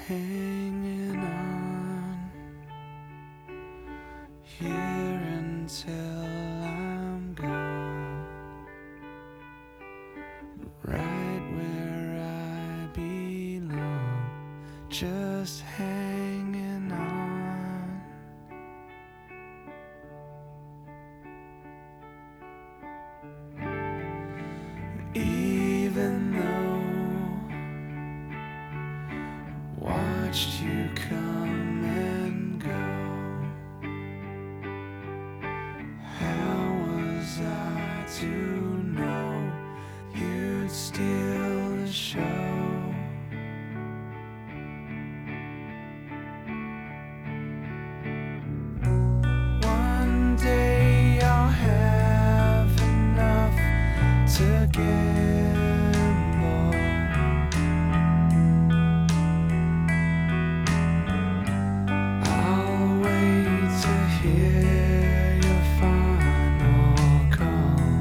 hanging on here until I'm gone, right where I belong, just hanging on. Even though watched you come and go, how was I to know you'd steal the show? One day I'll have enough to gamble. I'll wait to hear your final call.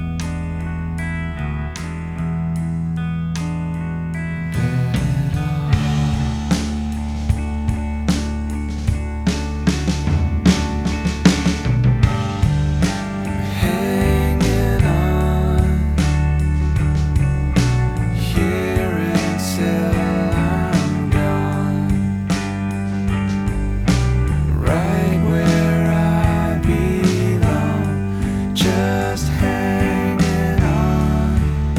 Bet it all. Hanging on here until I'm gone, right where I belong, just hanging on.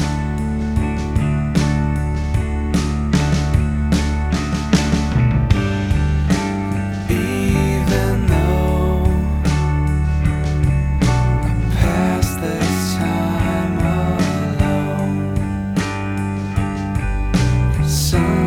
Even though I pass this time alone, some